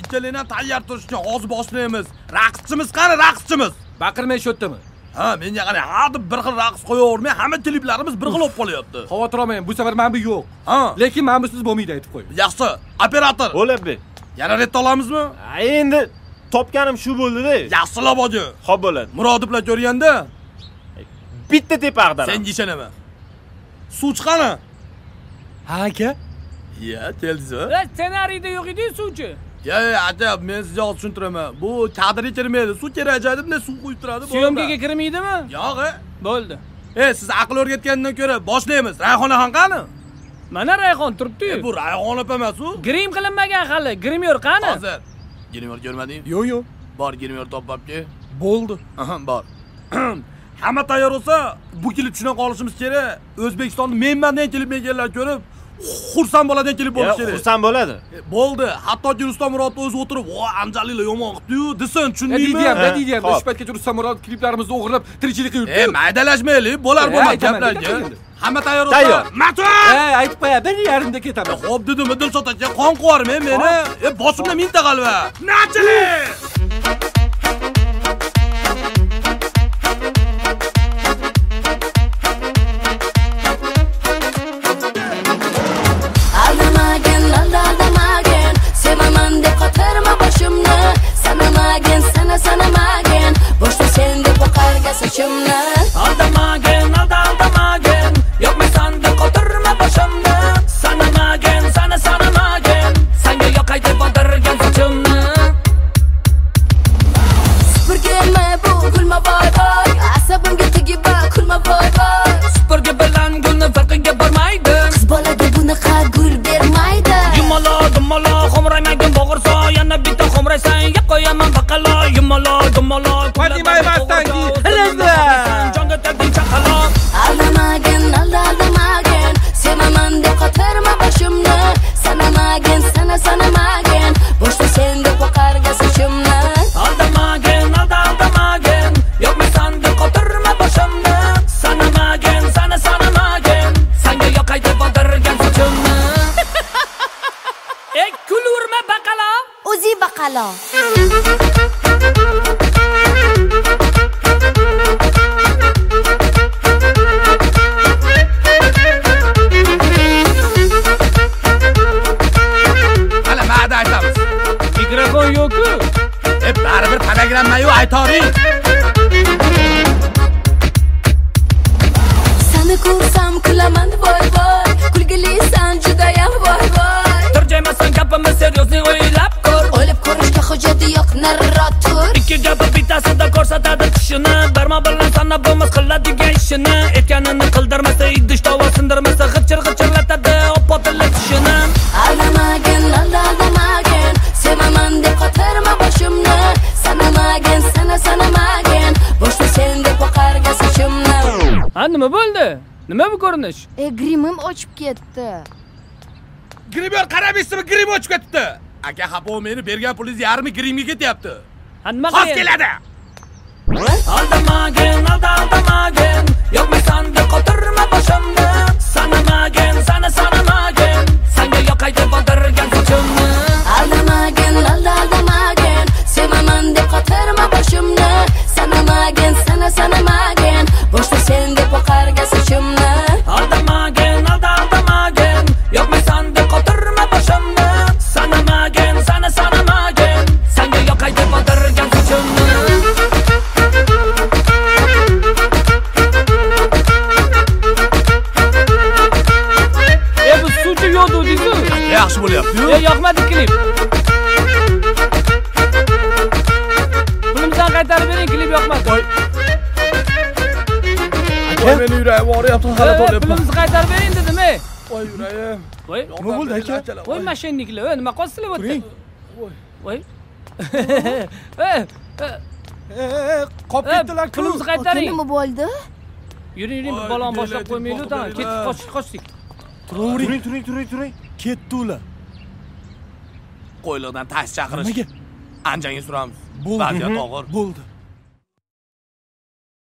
ikkalanglar tayyor turishga hozir boshlaymiz. Raqschimiz qani, raqschimiz? Baqirmay shoddaman. Ha, menga qani, hadeb bir xil raqs qo'yavermay, hamma kliplarimiz bir xil bo'lib qolyapti. Xavotir olmang, bu safar men bu yo'q. Ha, lekin men busiz bo'lmaydi aytib qo'y. Yaxshi, operator. Bo'ladi. Yana retta olamizmi? Endi topganim shu bo'ldi-da. Yaxshilab oji. Xo'p bo'ladi. Murodov bilan ko'rganda Bitta tepa ag'daram. senga ishonaman. Suv chiqani? Ha, aka. Ya, keldingizmi? Ssenariyda yo'q edi suvchi. Ya, ajab, men sizga hozir tushuntiraman. Bu kadrga kirmaydi. Suv kerak deb bunday suv quyib turadi. Syomkaga kirmaydimi? Yo'q. Bo'ldi. Siz aql o'rgatgandan ko'ra boshlaymiz. Rayxonaxon qani? Mana Rayxon turibdi-yu. Bu Rayxon opa emas-ku. Grim qilinmagan hali. Grimyor qani? Hozir. Grimyor ko'rmadingmi? Yo'q. Bor, Grimyor topibdi. Bo'ldi. Aha, bor. Hamma tayyor bo'lsa, bu klip tushuna qolishimiz kerak. O'zbekistonda menman kelib menganlar ko'rib, xursand bo'ladigan klip bo'lishi kerak. Xursand bo'ladi. Bo'ldi. Hattoki Rustam Murodov o'zi o'tirib, "Voy, Anjalila yomon qildi-yu" desin, tushundingmi? Deydi-ham. Shu paytgacha Rustam Murodov kliplarimizni o'g'irlab tirikchilik qilibdi. Maydalashmaylik, bo'lar-bo'lmas gaplarga. Hamma tayyor bo'lsa, Matun! Aytib qo'ya, 1.5 ketaman. Xo'p dedim, Dilshod aka, qon qo'yarman meni. Boshimda mingta qalva. Nachilik! Sanamagen, boşta sen de bakarga saçımla. Aldamagen, aldamagen, yok mu sandı koturma başımda. Sanamagen, sanamagen, sen de yok aydı batırgan saçımla. Süpürgeme bu gülme vay vay, asabımga tegiba kulma vay vay. Süpürge bilan gulni farqiga bormaydi. Qiz bolaga bunaqa gul bermaydi. Yumalo, xomraymagin bo'g'irsa, yana bitta xomraysan, ya qo'yaman baqalo. Yumalo. Qo'ymay mastangi. Jonga tagding chaqalo. Aldamagen, sevaman deb qotirma boshimni. Sanamagen, boshda sen deb boqarga sochimni. Aldamagen, yok mu sandı koturma başımda. Sanamagen, sanga yok aydı batırgan saçımni. Kulurma baqalo. O'zi baqalo. Mikrofon yo'q-ku. Baribir fonogramma-yu aytoring. Seni ko'rsam kulaman voy voy, kulgilisan judayam voy voy. Turjaymasan gapimni seriozniy o'ylab ko'r. O'ylab ko'rishga hojati yo'q, nariroq tur. Ikki gapi bittasida ko'rsatadi tushini. Barmoq bilan sanab bo'lmas qiladigan ishini. Aytganini qildirmasa, idish tovoq sindirmasa, g'irchirlatadi opotili tushini. Aldamagen, sevaman deb qotirma boshimni. Sanamagen, boshda sen deb boqarga sochimni. Ha, nima bo'ldi? Nima bu ko'rinish? Grimim ochib ketdi. Grimyor qaramaysizmi? Grim ochib ketdi. Aka, xapo meni bergan pulingiz yarmi grimga ketyapti. Ha, nima Xos keladi. Aldamagen, yok mu sandı koturma başımda. Sanamagen, sanga yok aydı batırgan saçımni. Aldamagen, sevaman deb qotirma boshimni. Sanamagen, boshda sen deb boqarga sochimni. Aldamagen, yok mu sandı koturma başımda. Sanamagen, sanga yok aydı batırgan saçımni. Bu suvchi yo'q deydi. Yaxshi bo'lyapti-yu. Yoqmadi klip. Pulimizdan qaytarib bering, klip yoqmadi. Voy, meni yuragim og'riyapti, hali to'lyapman. Pulimizni qaytarib bering dedim, ey. Voy, yuragim. Voy, Nima bo'ldi aka? voy mashinniklar, nima qolsizlar bu yerda? Voy. Qolib ketdilar. Pulimizni qaytaring. Nima bo'ldi? Yuring, balon boshlab qo'ymaylik, tamam. Qochdik. Turing. Ketdi ular. Qo'yliqdan tash chaqirish. Nimaga? Anjanga suramiz. Bo'ldi. Vaziyat og'ir. Bo'ldi.